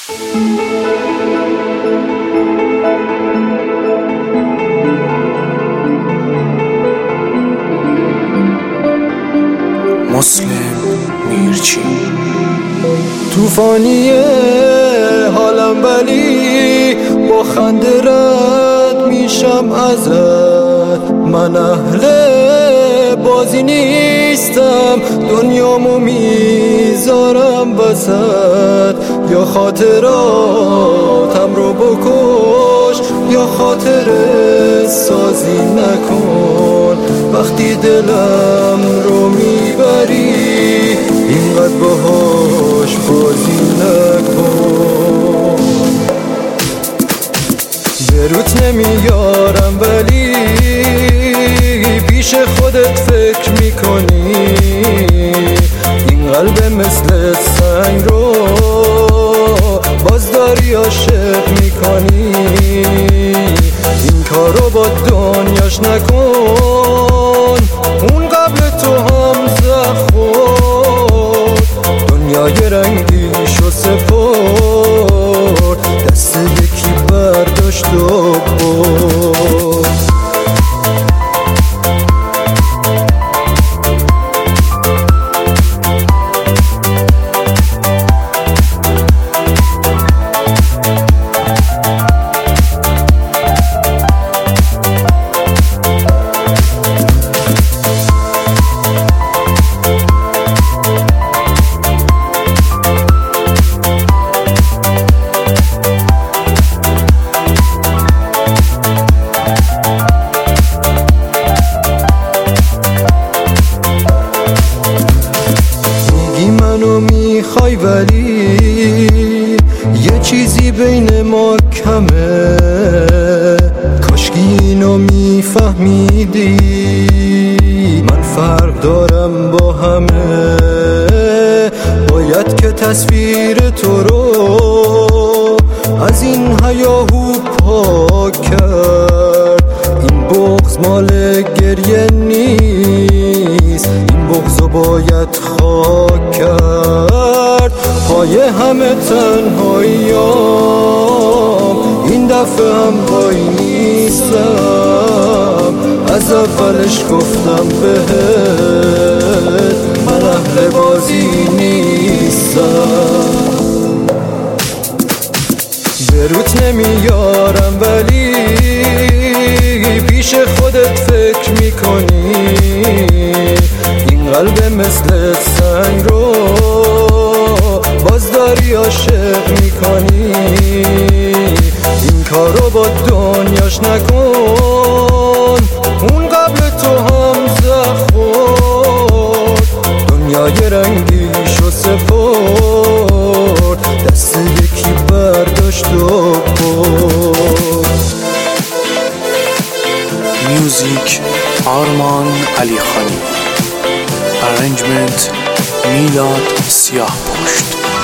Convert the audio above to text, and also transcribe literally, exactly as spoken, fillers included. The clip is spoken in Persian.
مسلم میرچی. توفانیه حالم ولی با خنده رد میشم ازت. من اهل بازی نیستم، دنیامو میذارم وسط. یا خاطراتم رو بکش یا خاطر سازی نکن. وقتی دلم رو میبری اینقدر باهاش بازی نکن. بروت نمیارم ولی پیش خودت فکر میکنی. این قلب مثل سنگ رو باز داری عاشق میکنی. این کارو با دنیاش نکن، اون قبل تو هم زخ خورد. دنیای رنگیشو سپرد، دست یکی برداشت و برد. منو میخوای ولی یه چیزی بین ما کمه. کاشکی اینو میفهمیدی، من فرق دارم با همه. باید که تصویر تو رو از این هیاهو پاک کرد. این بغض مال گریه نیست، این بغضو باید خاک کرد. پای همه تنهاییام این دفعه هم وای نیستم. از اولش گفتم بهت من اهل بازی نیستم. بروت نمیارم ولی پیش خودت فکر میکنی. این قلب مثل سنگ رو باز داری عاشق میکنی. این کارو با دنیاش نکن، اون قبل تو هم زخ خورد. دنیای رنگیشو سپرد، دست یکی برداشت و برد. میوزیک آرمان علی خانی. ارنجمنت میلاد سیاه پشت.